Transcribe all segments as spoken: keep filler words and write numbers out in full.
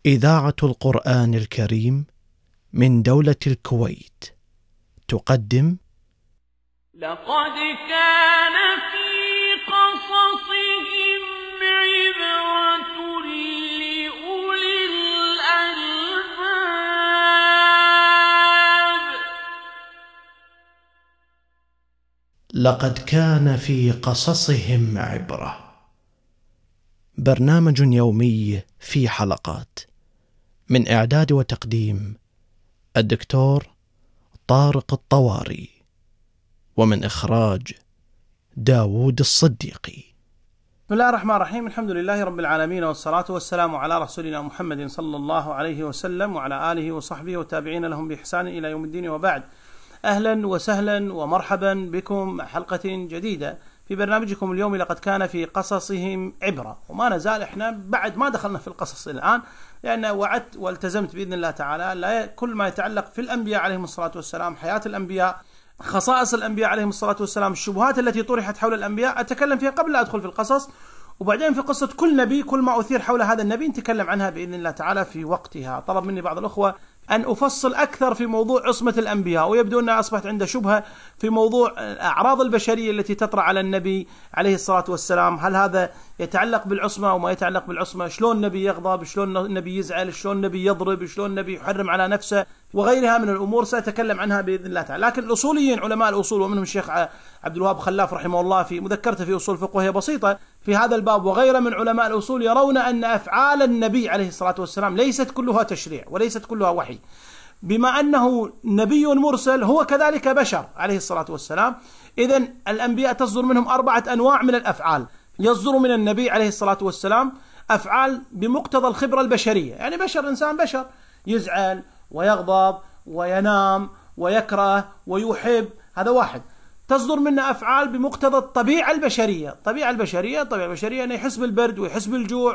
إذاعة القرآن الكريم من دولة الكويت تقدم لقد كان في قصصهم عبرة لأولي الألباب. لقد كان في قصصهم عبرة، برنامج يومي في حلقات، من إعداد وتقديم الدكتور طارق الطواري، ومن إخراج داود الصديقي. بسم الله الرحمن الرحيم. الحمد لله رب العالمين، والصلاة والسلام على رسولنا محمد صلى الله عليه وسلم وعلى آله وصحبه وتابعين لهم بإحسان إلى يوم الدين، وبعد. أهلا وسهلا ومرحبا بكم مع حلقة جديدة في برنامجكم اليومي لقد كان في قصصهم عبرة. وما نزال احنا بعد ما دخلنا في القصص الآن، لأن وعدت والتزمت بإذن الله تعالى لا كل ما يتعلق في الأنبياء عليهم الصلاة والسلام، حياة الأنبياء، خصائص الأنبياء عليهم الصلاة والسلام، الشبهات التي طرحت حول الأنبياء أتكلم فيها قبل لا أدخل في القصص، وبعدين في قصة كل نبي كل ما أثير حول هذا النبي نتكلم عنها بإذن الله تعالى في وقتها. طلب مني بعض الأخوة أن أفصل أكثر في موضوع عصمة الأنبياء، ويبدو أنها أصبحت عنده شبهة في موضوع أعراض البشرية التي تطرأ على النبي عليه الصلاة والسلام. هل هذا يتعلق بالعصمة أو ما يتعلق بالعصمة؟ شلون النبي يغضب، شلون النبي يزعل، شلون النبي يضرب، شلون النبي يحرم على نفسه، وغيرها من الأمور سأتكلم عنها بإذن الله تعالى. لكن الأصوليين علماء الأصول ومنهم الشيخ عبد الوهاب خلاف رحمه الله في مذكرته في أصول الفقه وهي بسيطة في هذا الباب، وغيره من علماء الأصول يرون أن أفعال النبي عليه الصلاة والسلام ليست كلها تشريع وليست كلها وحي، بما أنه نبي مرسل هو كذلك بشر عليه الصلاة والسلام. إذن الأنبياء تصدر منهم أربعة أنواع من الأفعال. يصدر من النبي عليه الصلاة والسلام أفعال بمقتضى الخبرة البشرية، يعني بشر، إنسان بشر، يزعل ويغضب وينام ويكره ويحب، هذا واحد. تصدر منا أفعال بمقتضى الطبيعة البشرية. الطبيعة البشرية الطبيعة البشرية أنه يحس بالبرد ويحس بالجوع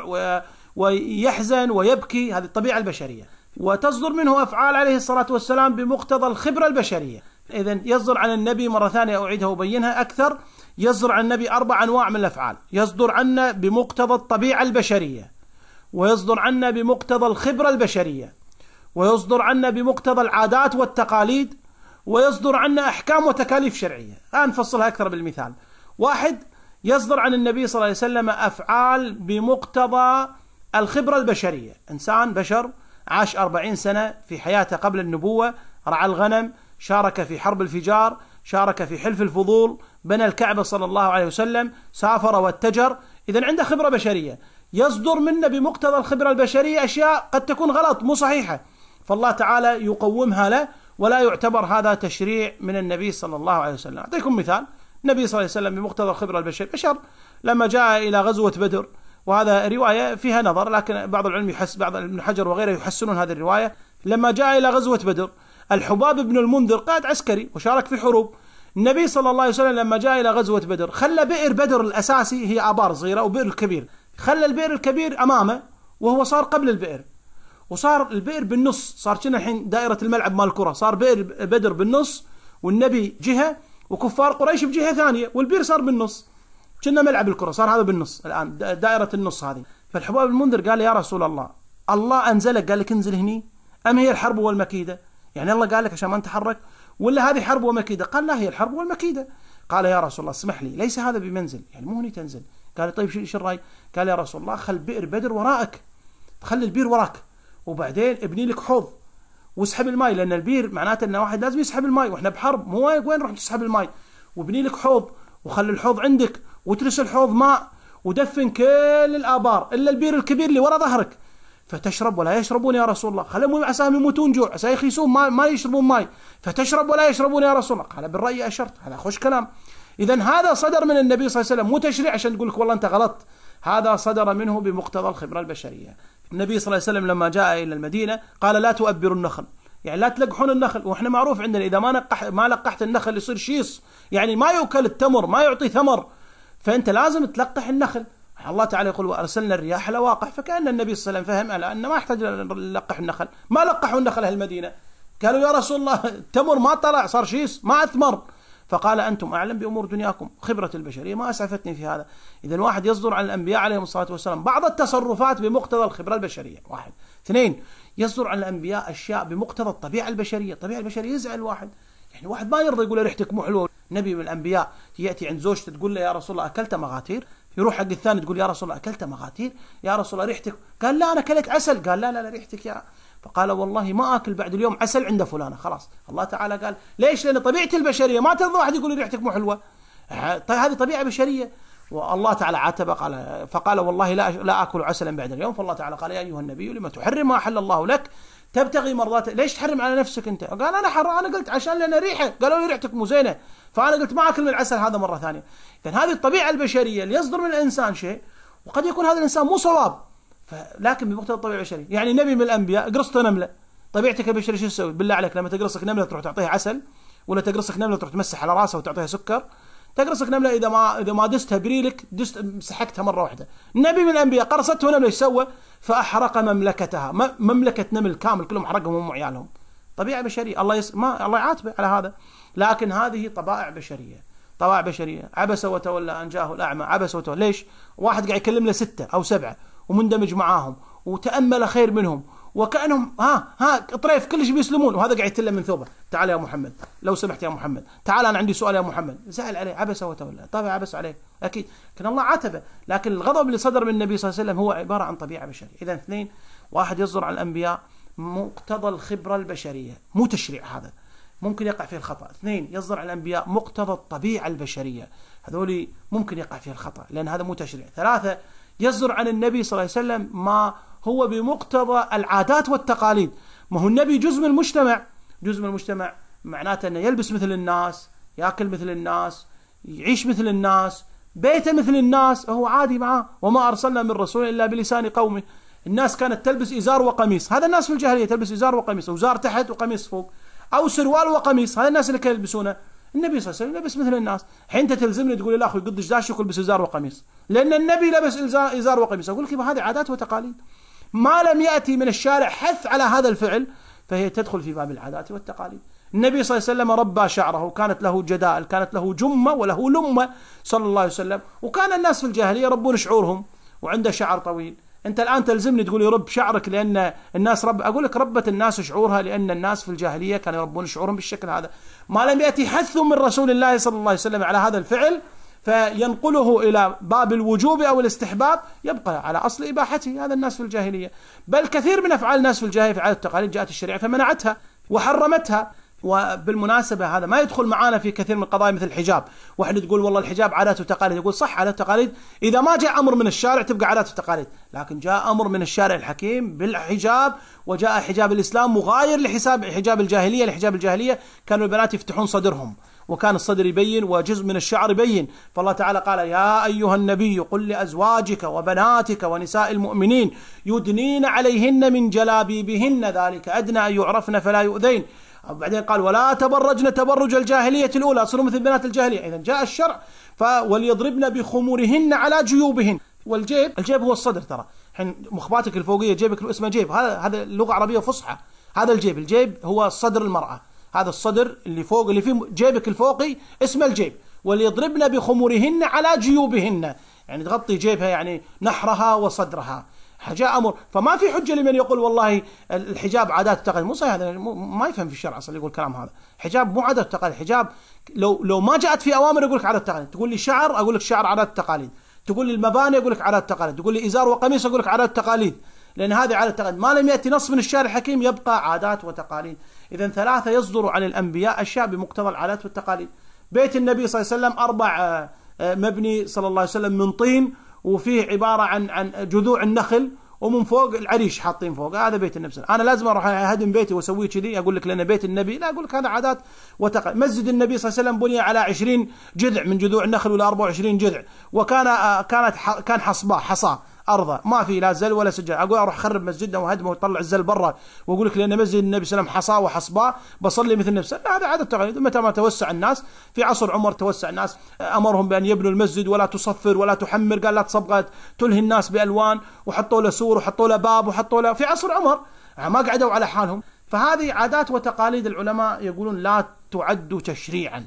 ويحزن ويبكي، هذه الطبيعة البشرية. وتصدر منه أفعال عليه الصلاة والسلام بمقتضى الخبرة البشرية. إذن يصدر عن النبي، مرة ثانية أعيدها وبينها أكثر، يصدر عن النبي أربع أنواع من الأفعال. يصدر عنا بمقتضى الطبيعة البشرية، ويصدر عنا بمقتضى الخبرة البشرية، ويصدر عنا بمقتضى العادات والتقاليد، ويصدر عنا أحكام وتكاليف شرعية. الآن نفصلها أكثر بالمثال. واحد، يصدر عن النبي صلى الله عليه وسلم أفعال بمقتضى الخبرة البشرية. إنسان بشر عاش أربعين سنة في حياته قبل النبوة، رعى الغنم، شارك في حرب الفجار، شارك في حلف الفضول، بنى الكعبة صلى الله عليه وسلم، سافر واتجر. إذن عنده خبرة بشرية. يصدر منا بمقتضى الخبرة البشرية أشياء قد تكون غلط مو صحيحة، فالله تعالى يقومها له، ولا يعتبر هذا تشريع من النبي صلى الله عليه وسلم. أعطيكم مثال. النبي صلى الله عليه وسلم بمقتضى الخبرة البشرية بشر، لما جاء إلى غزوة بدر، وهذا رواية فيها نظر لكن بعض العلم يحس، بعض ابن حجر وغيره يحسنون هذه الرواية. لما جاء إلى غزوة بدر، الحباب بن المنذر قائد عسكري وشارك في حروب. النبي صلى الله عليه وسلم لما جاء إلى غزوة بدر خلى بئر بدر الأساسي، هي آبار صغيرة وبئر الكبير، خلى البئر الكبير أمامه وهو صار قبل البئر، وصار البئر بالنص، صار كنا الحين دائرة الملعب مال الكرة، صار بئر بدر بالنص والنبي جهة وكفار قريش بجهة ثانية، والبئر صار بالنص، كنا ملعب الكرة صار هذا بالنص الآن دائرة النص هذه. فالحباب المنذر قال: يا رسول الله، الله أنزلك قال لك انزل هني، أم هي الحرب والمكيدة؟ يعني الله قال لك عشان ما نتحرك، ولا هذه حرب ومكيدة؟ قال: لا، هي الحرب والمكيدة. قال: يا رسول الله اسمح لي، ليس هذا بمنزل، يعني مو هني تنزل. قال: طيب شو الرأي؟ قال: يا رسول الله خل بئر بدر وراءك، خلي البير وراك، وبعدين ابني لك حوض واسحب الماء، لأن البير معناته أن واحد لازم يسحب الماء، وإحنا بحرب مو وين رح تسحب الماء، وابني لك حوض وخلي الحوض عندك وترس الحوض ماء، ودفن كل الآبار إلا البير الكبير اللي ورا ظهرك، فتشرب ولا يشربون يا رسول الله. خلهم عساهم يموتون جوع، عسى يخيسون ما, ما يشربون ماء، فتشرب ولا يشربون يا رسول الله. قال: بالرأي أشرت، هذا خوش كلام. إذن هذا صدر من النبي صلى الله عليه وسلم، مو تشريع عشان تقول لك والله أنت غلط، هذا صدر منه بمقتضى الخبرة البشرية. النبي صلى الله عليه وسلم لما جاء إلى المدينة قال: لا تؤبروا النخل، يعني لا تلقحون النخل، وإحنا معروف عندنا إذا ما نقح ما لقحت النخل يصير شيص، يعني ما يؤكل التمر، ما يعطي ثمر، فأنت لازم تلقح النخل. الله تعالى يقول: وأرسلنا الرياح لواقح، فكأن النبي صلى الله عليه وسلم فهم على أن ما يحتاج نلقح النخل، ما لقحوا النخل أهل المدينة. قالوا: يا رسول الله التمر ما طلع، صار شيص ما أثمر، فقال أنتم أعلم بأمور دنياكم. خبرة البشرية ما أسعفتني في هذا. إذن واحد يصدر عن الأنبياء عليهم الصلاة والسلام بعض التصرفات بمقتضى الخبرة البشرية، واحد. اثنين، يصدر عن الأنبياء أشياء بمقتضى الطبيعة البشرية. الطبيعة البشرية يزعل واحد، يعني واحد ما يرضى يقول ريحتك مو حلوة. نبي من الأنبياء يأتي عند زوجته تقول له يا رسول الله أكلت مغاتير، يروح حق الثاني تقول يا رسول الله أكلت مغاتير، يا رسول الله ريحتك، قال لا أنا أكلت عسل، قال لا لا لا ريحتك يا، فقال والله ما أكل بعد اليوم عسل عند فلانة. خلاص الله تعالى قال ليش؟ لأن طبيعتي البشرية ما ترضى واحد يقول ريحتك مو حلوة، طيب هذه طبيعة بشرية. والله تعالى عاتب قال فقال والله لا لا أكل عسلا بعد اليوم. فالله تعالى قال يا أيها النبي لما تحرم ما أحل الله لك تبتغي مرضات، ليش تحرم على نفسك أنت؟ قال أنا حرام، أنا قلت عشان لأن ريحة، قالوا لي ريحتك مو زينة فأنا قلت ما أكل من العسل هذا مرة ثانية. إذن هذه الطبيعة البشرية اللي يصدر من الإنسان شيء وقد يكون هذا الإنسان مو صواب، لكن بمقتضى الطبيعة البشرية. يعني نبي من الأنبياء قرصته نملة، طبيعتك البشرية شو تسوي؟ بالله عليك لما تقرصك نملة تروح تعطيها عسل، ولا تقرصك نملة تروح تمسح على راسها وتعطيها سكر؟ تقرصك نملة إذا ما إذا ما دستها بريلك دست مسحكتها مرة واحدة. نبي من الأنبياء قرصته نملة ايش سوى؟ فأحرق مملكتها، مملكة نمل كامل كلهم حرقهم هم وعيالهم. طبيعة بشرية، الله يس... ما الله يعاتبه على هذا، لكن هذه طبائع بشرية، طبائع بشرية. عبس وتولى أن جاءه الأعمى، عبس وتولى، ليش؟ واحد قاعد يكلم له ستة أو سبعة ومندمج معاهم وتأمل خير منهم وكأنهم ها ها طريف كلش بيسلمون، وهذا قاعد يتلم من ثوبه، تعال يا محمد لو سمحت يا محمد، تعال أنا عندي سؤال يا محمد. زعل عليه، عبس وتولى، طبعا عبس عليه أكيد، لكن الله عاتبه. لكن الغضب اللي صدر من النبي صلى الله عليه وسلم هو عبارة عن طبيعة بشرية. إذا اثنين، واحد يصدر عن الأنبياء مقتضى الخبرة البشرية، مو تشريع، هذا ممكن يقع فيه الخطأ. اثنين، يصدر عن الأنبياء مقتضى الطبيعة البشرية، هذول ممكن يقع فيه الخطأ لأن هذا مو تشريع. ثلاثة، يصدر عن النبي صلى الله عليه وسلم ما هو بمقتضى العادات والتقاليد. ما هو النبي جزء من المجتمع، جزء من المجتمع معناته أنه يلبس مثل الناس، يأكل مثل الناس، يعيش مثل الناس، بيته مثل الناس، هو عادي معاه. وما أرسلنا من رسول إلا بلسان قومه. الناس كانت تلبس إزار وقميص، هذا الناس في الجاهلية تلبس إزار وقميص، وزار تحت وقميص فوق، أو سروال وقميص، هذا الناس اللي كانوا يلبسونه. النبي صلى الله عليه وسلم لبس مثل الناس. حين انت تلزمني تقول لي لا اخوي قدش داش يلبس ازار وقميص، لان النبي لبس ازار وقميص، اقول لك هذه عادات وتقاليد، ما لم ياتي من الشارع حث على هذا الفعل فهي تدخل في باب العادات والتقاليد. النبي صلى الله عليه وسلم ربى شعره، كانت له جدائل، كانت له جمه وله لمه صلى الله عليه وسلم، وكان الناس في الجاهليه يربون شعورهم وعنده شعر طويل. انت الان تلزمني تقول لي رب شعرك لان الناس رب، اقول لك ربت الناس شعورها لان الناس في الجاهليه كانوا يربون شعورهم بالشكل هذا. ما لم ياتي حث من رسول الله صلى الله عليه وسلم على هذا الفعل فينقله الى باب الوجوب او الاستحباب، يبقى على اصل اباحته. هذا الناس في الجاهليه، بل كثير من افعال الناس في الجاهليه في عادات التقاليد جاءت الشريعه فمنعتها وحرمتها. وبالمناسبة هذا ما يدخل معانا في كثير من القضايا مثل الحجاب. واحد تقول والله الحجاب عادات وتقاليد، يقول صح عادات وتقاليد إذا ما جاء أمر من الشارع تبقى عادات وتقاليد، لكن جاء أمر من الشارع الحكيم بالحجاب، وجاء حجاب الإسلام مغاير لحساب حجاب الجاهلية. لحجاب الجاهلية كانوا البنات يفتحون صدرهم وكان الصدر يبين وجزء من الشعر يبين، فالله تعالى قال يا أيها النبي قل لأزواجك وبناتك ونساء المؤمنين يدنين عليهن من جلابيبهن ذلك أدنى أن يعرفن فلا يؤذين. وبعدين قال ولا تبرجن تبرج الجاهلية الأولى، صاروا مثل بنات الجاهلية. إذا جاء الشرع وليضربن بخمورهن على جيوبهن. والجيب، الجيب هو الصدر، ترى حين مخباتك الفوقية جيبك اسمه جيب، هذا هذا لغة عربية فصحى. هذا الجيب، الجيب هو صدر المرأة، هذا الصدر اللي فوق اللي فيه جيبك الفوقي اسمه الجيب. وليضربن بخمورهن على جيوبهن، يعني تغطي جيبها يعني نحرها وصدرها. جاء أمر، فما في حجة لمن يقول والله الحجاب عادات وتقاليد، مو صحيح، هذا ما يفهم في الشرع أصلا يقول كلام هذا. حجاب مو عادات وتقاليد، حجاب لو لو ما جاءت في أوامر يقول لك عادات وتقاليد. تقول لي شعر أقول لك شعر عادات وتقاليد، تقول لي المباني أقول لك عادات وتقاليد، تقول لي إزار وقميص أقول لك عادات وتقاليد، لأن هذه عادات وتقاليد. ما لم يأتي نص من الشارع الحكيم يبقى عادات وتقاليد. إذا ثلاثة، يصدر عن الأنبياء أشياء بمقتضى العادات والتقاليد. بيت النبي صلى الله عليه وسلم أربع مبني صلى الله عليه وسلم من طين، وفيه عبارة عن عن جذوع النخل، ومن فوق العريش حاطين فوق، هذا بيت النبي. انا لازم اروح اهدم بيتي واسويه كذي اقول لك لان بيت النبي؟ لا، اقول لك هذا عادات وتقاليد. مسجد النبي صلى الله عليه وسلم بني على عشرين جذع من جذوع النخل ولا أربعة وعشرين جذع، وكان كانت كان حصباء حصى ارضه ما في لا زل ولا سجاد. اقول اروح اخرب مسجدنا وهدمه وطلع الزل برا واقول لك لان مسجد النبي صلى الله عليه وسلم حصى وحصباء بصلي مثل النبي؟ لا، هذا عاده تقاليد. متى ما توسع الناس في عصر عمر توسع الناس، امرهم بان يبنوا المسجد ولا تصفر ولا تحمر، قال لا تصبغ تلهي الناس بالوان، وحطوا له سور وحطوا له باب وحطوا له، في عصر عمر ما قعدوا على حالهم. فهذه عادات وتقاليد العلماء يقولون لا تعد تشريعا.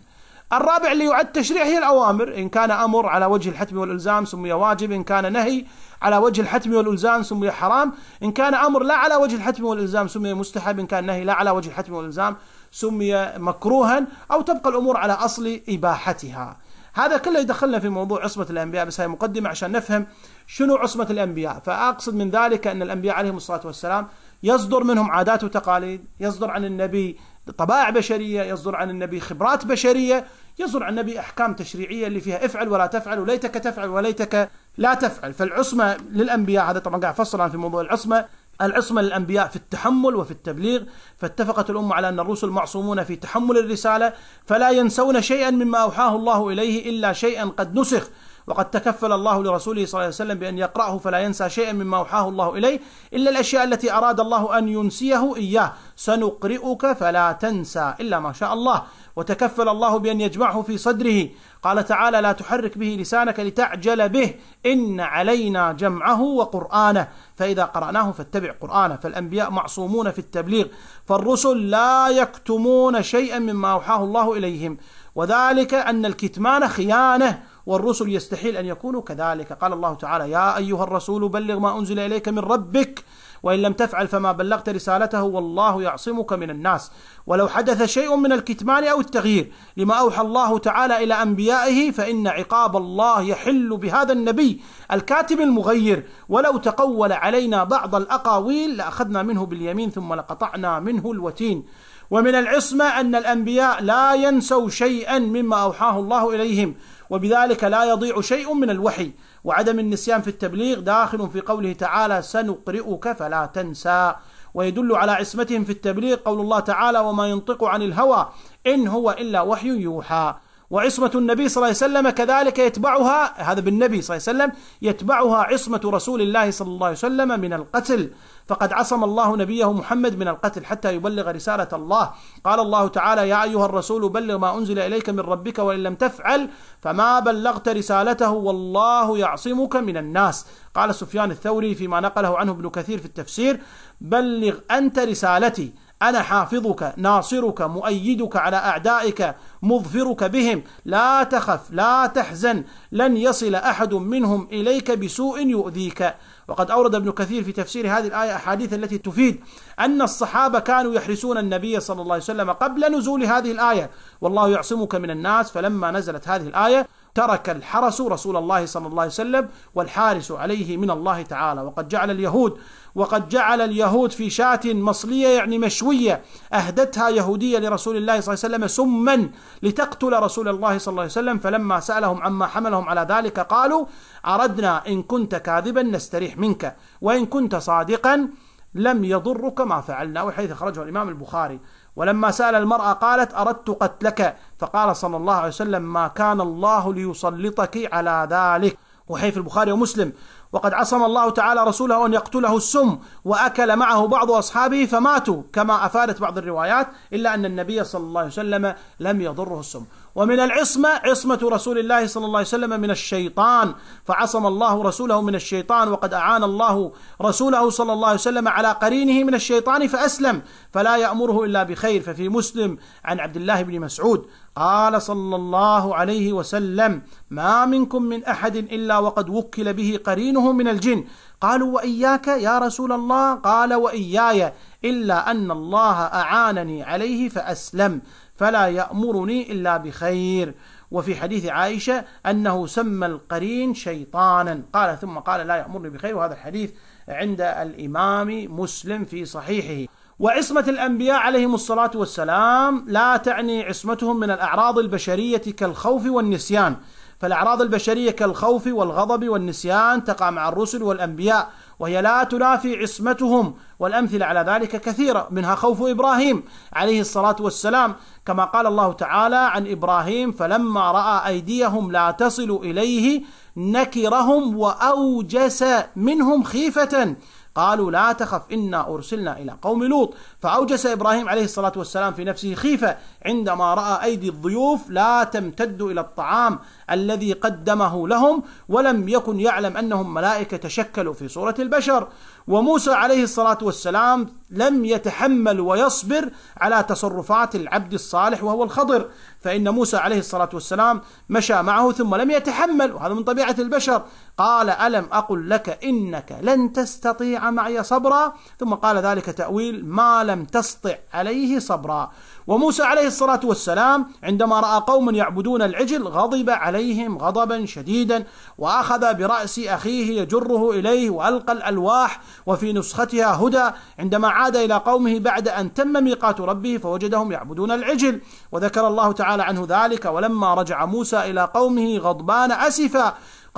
الرابع اللي يعد تشريع هي الأوامر، إن كان أمر على وجه الحتم والإلزام سمي واجب، إن كان نهي على وجه الحتم والإلزام سمي حرام، إن كان أمر لا على وجه الحتم والإلزام سمي مستحب، إن كان نهي لا على وجه الحتم والإلزام سمي مكروها، أو تبقى الأمور على أصل إباحتها. هذا كله يدخلنا في موضوع عصمة الأنبياء، بس هي مقدمة عشان نفهم شنو عصمة الأنبياء. فأقصد من ذلك أن الأنبياء عليهم الصلاة والسلام يصدر منهم عادات وتقاليد، يصدر عن النبي طبائع بشرية، يصدر عن النبي خبرات بشرية، يصدر عن النبي أحكام تشريعية اللي فيها افعل ولا تفعل، وليتك تفعل وليتك لا تفعل. فالعصمة للأنبياء، هذا طبعا قاعد أفصل في موضوع العصمة، العصمة للأنبياء في التحمل وفي التبليغ. فاتفقت الأمة على أن الرسل معصومون في تحمل الرسالة، فلا ينسون شيئا مما أوحاه الله إليه إلا شيئا قد نسخ، وقد تكفل الله لرسوله صلى الله عليه وسلم بأن يقرأه فلا ينسى شيئا مما أوحاه الله إليه إلا الأشياء التي أراد الله أن ينسيه إياه، سنقرئك فلا تنسى إلا ما شاء الله. وتكفل الله بأن يجمعه في صدره، قال تعالى: لا تحرك به لسانك لتعجل به إن علينا جمعه وقرآنه فإذا قرأناه فاتبع قرآنه. فالأنبياء معصومون في التبليغ، فالرسل لا يكتمون شيئا مما أوحاه الله إليهم، وذلك أن الكتمان خيانة، والرسل يستحيل أن يكونوا كذلك. قال الله تعالى: يا أيها الرسول بلغ ما أنزل إليك من ربك وإن لم تفعل فما بلغت رسالته والله يعصمك من الناس. ولو حدث شيء من الكتمان أو التغيير لما أوحى الله تعالى إلى أنبيائه فإن عقاب الله يحل بهذا النبي الكاتب المغير، ولو تقول علينا بعض الأقاويل لأخذنا منه باليمين ثم لقطعنا منه الوتين. ومن العصمة أن الأنبياء لا ينسوا شيئا مما أوحاه الله إليهم، وبذلك لا يضيع شيء من الوحي. وعدم النسيان في التبليغ داخل في قوله تعالى: سنقرئك فلا تنسى. ويدل على عصمتهم في التبليغ قول الله تعالى: وما ينطق عن الهوى إن هو إلا وحي يوحى. وعصمة النبي صلى الله عليه وسلم كذلك يتبعها، هذا بالنبي صلى الله عليه وسلم، يتبعها عصمة رسول الله صلى الله عليه وسلم من القتل، فقد عصم الله نبيه محمد من القتل حتى يبلغ رسالة الله. قال الله تعالى: يا أيها الرسول بلغ ما أنزل إليك من ربك وإن لم تفعل فما بلغت رسالته والله يعصمك من الناس. قال سفيان الثوري فيما نقله عنه ابن كثير في التفسير: بلغ أنت رسالتي أنا حافظك ناصرك مؤيدك على أعدائك مظفرك بهم، لا تخف لا تحزن لن يصل أحد منهم إليك بسوء يؤذيك. وقد أورد ابن كثير في تفسير هذه الآية أحاديث التي تفيد أن الصحابة كانوا يحرسون النبي صلى الله عليه وسلم قبل نزول هذه الآية: والله يعصمك من الناس. فلما نزلت هذه الآية ترك الحرس رسول الله صلى الله عليه وسلم والحارس عليه من الله تعالى. وقد جعل اليهود وقد جعل اليهود في شاة مصلية يعني مشوية أهدتها يهودية لرسول الله صلى الله عليه وسلم سما لتقتل رسول الله صلى الله عليه وسلم، فلما سألهم عما حملهم على ذلك قالوا: أردنا إن كنت كاذبا نستريح منك وإن كنت صادقا لم يضرك ما فعلنا، وحيث خرجه الإمام البخاري. ولما سأل المرأة قالت: أردت قتلك، فقال صلى الله عليه وسلم: ما كان الله ليسلطك على ذلك، وحيث البخاري ومسلم. وقد عصم الله تعالى رسوله أن يقتله السم، وأكل معه بعض أصحابه فماتوا كما أفادت بعض الروايات، إلا أن النبي صلى الله عليه وسلم لم يضره السم. ومن العصمة عصمة رسول الله صلى الله عليه وسلم من الشيطان، فعصم الله رسوله من الشيطان، وقد أعان الله رسوله صلى الله عليه وسلم على قرينه من الشيطان فأسلم، فلا يأمره إلا بخير. ففي مسلم عن عبد الله بن مسعود قال صلى الله عليه وسلم: ما منكم من أحد إلا وقد وكل به قرينه من الجن. قالوا: وإياك يا رسول الله؟ قال: وإياي، إلا أن الله أعانني عليه فأسلم، فلا يأمرني إلا بخير. وفي حديث عائشة أنه سمى القرين شيطانا، قال ثم قال: لا يأمرني بخير. وهذا الحديث عند الإمام مسلم في صحيحه. وعصمة الأنبياء عليهم الصلاة والسلام لا تعني عصمتهم من الأعراض البشرية كالخوف والنسيان، فالأعراض البشرية كالخوف والغضب والنسيان تقع مع الرسل والأنبياء، وهي لا تنافي عصمتهم، والأمثلة على ذلك كثيرة، منها خوف إبراهيم عليه الصلاة والسلام، كما قال الله تعالى عن إبراهيم: فلما رأى أيديهم لا تصل إليه نكرهم وأوجس منهم خيفة قالوا: لا تخف إنا أرسلنا إلى قوم لوط. فأوجس إبراهيم عليه الصلاة والسلام في نفسه خيفة عندما رأى أيدي الضيوف لا تمتد إلى الطعام الذي قدمه لهم، ولم يكن يعلم أنهم ملائكة تشكلوا في صورة البشر. وموسى عليه الصلاة والسلام لم يتحمل ويصبر على تصرفات العبد الصالح وهو الخضر، فإن موسى عليه الصلاة والسلام مشى معه ثم لم يتحمل، وهذا من طبيعة البشر. قال: ألم أقل لك إنك لن تستطيع معي صبرا؟ ثم قال ذلك تأويل ما لم تستطع عليه صبرا. وموسى عليه الصلاة والسلام عندما رأى قوما يعبدون العجل غضب عليهم غضبا شديدا، وأخذ برأس أخيه يجره إليه وألقى الألواح وفي نسختها هدى عندما عاد إلى قومه بعد أن تم ميقات ربه فوجدهم يعبدون العجل. وذكر الله تعالى عنه ذلك: ولما رجع موسى إلى قومه غضبان أسفا،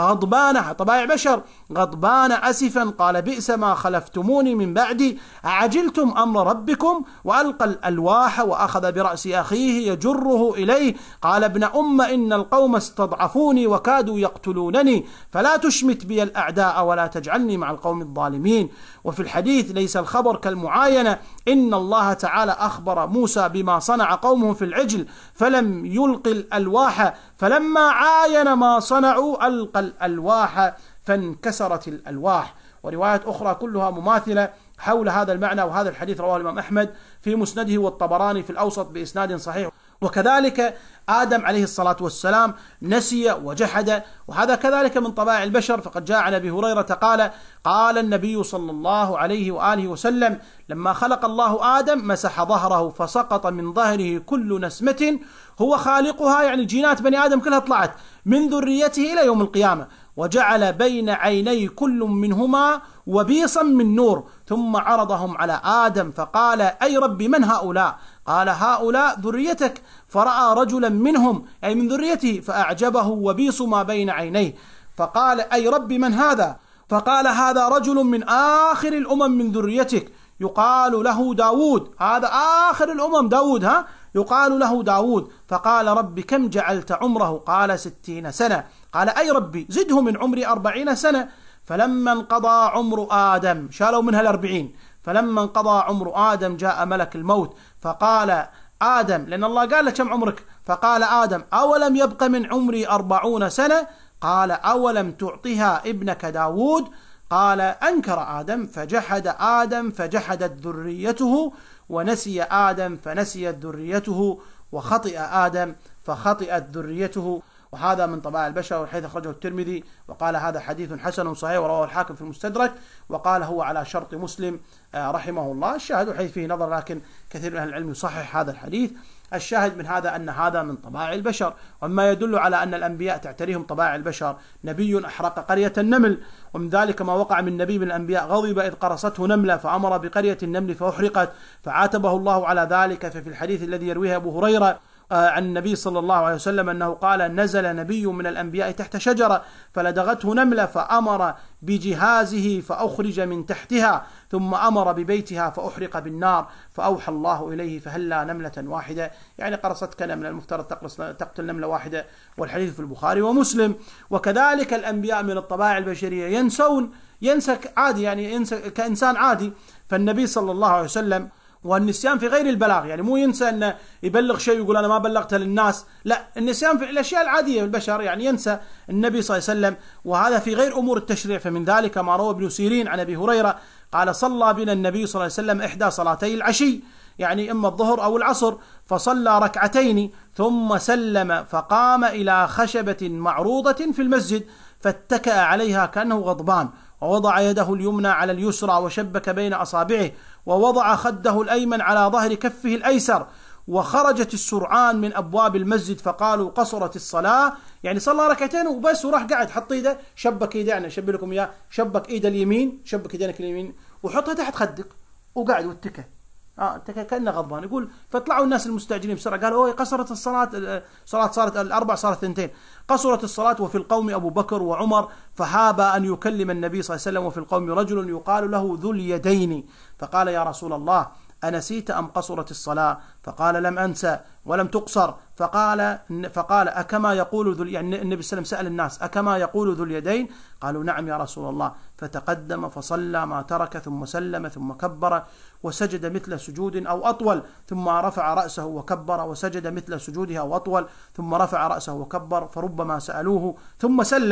غضبان طبائع بشر، غضبان أسفا قال: بئس ما خلفتموني من بعدي أعجلتم أمر ربكم، وألقى الألواح وأخذ برأس أخيه يجره إليه قال: ابن أم إن القوم استضعفوني وكادوا يقتلونني فلا تشمت بي الأعداء ولا تجعلني مع القوم الظالمين. وفي الحديث: ليس الخبر كالمعاينة، إن الله تعالى أخبر موسى بما صنع قومه في العجل فلم يلقي الألواح، فلما عاين ما صنعوا ألقى الألواح فانكسرت الألواح. وروايات أخرى كلها مماثلة حول هذا المعنى، وهذا الحديث رواه الإمام أحمد في مسنده والطبراني في الأوسط بإسناد صحيح. وكذلك آدم عليه الصلاة والسلام نسي وجحد، وهذا كذلك من طبائع البشر. فقد جاء عن أبي هريرة قال: قال النبي صلى الله عليه وآله وسلم: لما خلق الله آدم مسح ظهره فسقط من ظهره كل نسمة هو خالقها، يعني جينات بني آدم كلها طلعت من ذريته إلى يوم القيامة، وجعل بين عيني كل منهما وبيصا من نور، ثم عرضهم على آدم فقال: أي ربي من هؤلاء؟ قال: هؤلاء ذريتك. فرأى رجلا منهم أي من ذريته فأعجبه وبيص ما بين عينيه، فقال: أي ربي من هذا؟ فقال: هذا رجل من آخر الأمم من ذريتك يقال له داود، هذا آخر الأمم داود، ها يقال له داود. فقال: ربي كم جعلت عمره؟ قال: ستين سنة. قال: أي ربي زده من عمري أربعين سنة. فلما انقضى عمر آدم، شالوا منها الأربعين، فلما انقضى عمر آدم جاء ملك الموت فقال: آدم، لأن الله قال له كم عمرك؟ فقال آدم: أولم يبق من عمري أربعون سنة؟ قال: أولم تعطها ابنك داود؟ قال: أنكر آدم فجحد آدم فجحدت ذريته، ونسي آدم فنسيت ذريته، وخطئ آدم فخطئت ذريته. وهذا من طبائع البشر، حيث أخرجه الترمذي وقال: هذا حديث حسن صحيح، ورواه الحاكم في المستدرك وقال: هو على شرط مسلم رحمه الله. الشاهد حيث فيه نظر، لكن كثير من أهل العلم يصحح هذا الحديث. الشاهد من هذا أن هذا من طبائع البشر، وما يدل على أن الأنبياء تعتريهم طبائع البشر. نبي أحرق قرية النمل، ومن ذلك ما وقع من نبي من الأنبياء غضب إذ قرصته نملة فأمر بقرية النمل فأحرقت فعاتبه الله على ذلك. ففي الحديث الذي يرويه أبو هريرة عن النبي صلى الله عليه وسلم أنه قال: نزل نبي من الأنبياء تحت شجرة فلدغته نملة فأمر بجهازه فأخرج من تحتها، ثم أمر ببيتها فأحرق بالنار، فأوحى الله إليه فهلا نملة واحدة، يعني قرصتك نملة، المفترض تقتل نملة واحدة. والحديث في البخاري ومسلم. وكذلك الأنبياء من الطبائع البشرية ينسون، ينسى عادي، يعني ينسى كإنسان عادي. فالنبي صلى الله عليه وسلم، والنسيان في غير البلاغ، يعني مو ينسى أنه يبلغ شيء ويقول أنا ما بلغته للناس، لا، النسيان في الأشياء العادية بالبشر، يعني ينسى النبي صلى الله عليه وسلم، وهذا في غير أمور التشريع. فمن ذلك ما روى ابن سيرين عن أبي هريرة قال: صلى بنا النبي صلى الله عليه وسلم إحدى صلاتي العشي، يعني إما الظهر أو العصر، فصلى ركعتين ثم سلم فقام إلى خشبة معروضة في المسجد فاتكأ عليها كأنه غضبان، ووضع يده اليمنى على اليسرى وشبك بين أصابعه، ووضع خده الأيمن على ظهر كفه الأيسر، وخرجت السرعان من أبواب المسجد فقالوا قصرت الصلاة، يعني صلى ركعتين وبس وراح قاعد حط ايده، شبك ايده، يعني شبه لكم اياه، شبك ايده اليمين، شبك ايدينك اليمين وحطها تحت خدك وقاعد واتكى، اه اتكى كأنه غضبان. يقول فطلعوا الناس المستعجلين بسرعة قالوا: اوه قصرت الصلاة، صلاة صارت الأربع صارت ثنتين، قصرت الصلاة. وفي القوم أبو بكر وعمر فهاب أن يكلم النبي صلى الله عليه وسلم، وفي القوم رجل يقال له ذو اليدين، فقال: يا رسول الله أنسيت أم قصرت الصلاة؟ فقال: لم أنسى ولم تقصر. فقال فقال أكما يقول ذو، يعني النبي صلى الله عليه وسلم سأل الناس: أكما يقول ذو اليدين؟ قالوا: نعم يا رسول الله. فتقدم فصلى ما ترك ثم سلم ثم كبر وسجد مثل سجود أو أطول، ثم رفع رأسه وكبر وسجد مثل سجوده أو أطول، ثم رفع رأسه وكبر، فربما سألوه ثم سلم.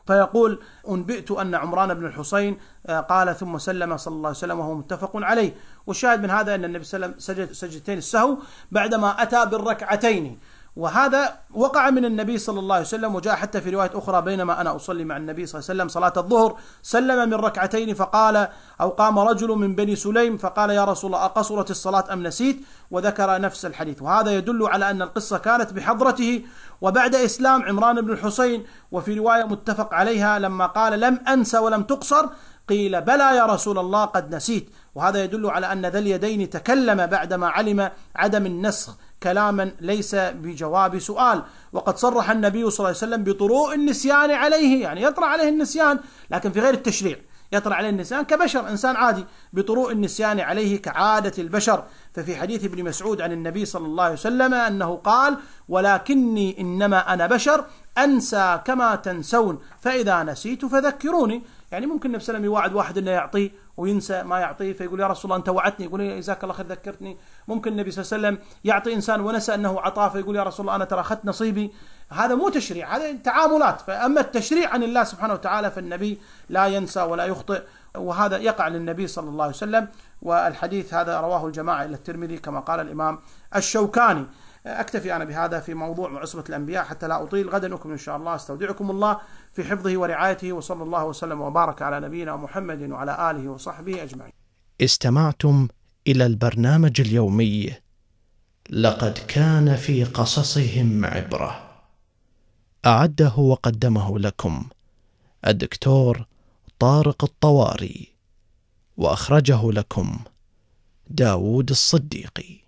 فيقول: أنبئت أن عمران بن الحصين قال ثم سلم صلى الله عليه وسلم وهو متفق عليه. والشاهد من هذا أن النبي صلى الله عليه وسلم سجد سجدتين السهو بعدما أتى بالركعتين، وهذا وقع من النبي صلى الله عليه وسلم، وجاء حتى في رواية أخرى: بينما أنا أصلي مع النبي صلى الله عليه وسلم صلاة الظهر سلم من ركعتين فقال، أو قام رجل من بني سليم فقال: يا رسول الله أقصرت الصلاة أم نسيت؟ وذكر نفس الحديث. وهذا يدل على أن القصة كانت بحضرته وبعد إسلام عمران بن الحصين. وفي رواية متفق عليها لما قال: لم أنس ولم تقصر، قيل: بلى يا رسول الله قد نسيت. وهذا يدل على أن ذا اليدين تكلم بعدما علم عدم النسخ كلاما ليس بجواب سؤال. وقد صرح النبي صلى الله عليه وسلم بطروء النسيان عليه، يعني يطرأ عليه النسيان لكن في غير التشريع، يطرأ عليه النسيان كبشر إنسان عادي، بطروء النسيان عليه كعادة البشر. ففي حديث ابن مسعود عن النبي صلى الله عليه وسلم أنه قال: ولكني إنما أنا بشر أنسى كما تنسون، فإذا نسيت فذكروني. يعني ممكن النبي صلى الله عليه وسلم يوعد واحد أنه يعطيه وينسى ما يعطيه، فيقول: يا رسول الله أنت وعدتني، يقول: يا جزاك الله خير ذكرتني. ممكن النبي صلى الله عليه وسلم يعطي إنسان ونسى أنه عطاه، فيقول: يا رسول الله أنا ترى أخذت نصيبي. هذا مو تشريع، هذا تعاملات. فأما التشريع عن الله سبحانه وتعالى فالنبي لا ينسى ولا يخطئ، وهذا يقع للنبي صلى الله عليه وسلم. والحديث هذا رواه الجماعة إلى الترمذي كما قال الإمام الشوكاني. أكتفي أنا بهذا في موضوع عصمة الأنبياء حتى لا أطيل. غدا أكمل إن شاء الله. استودعكم الله في حفظه ورعايته، وصلى الله وسلم وبارك على نبينا محمد وعلى آله وصحبه أجمعين. استمعتم إلى البرنامج اليومي لقد كان في قصصهم عبرة، أعده وقدمه لكم الدكتور طارق الطواري، وأخرجه لكم داود الصديقي.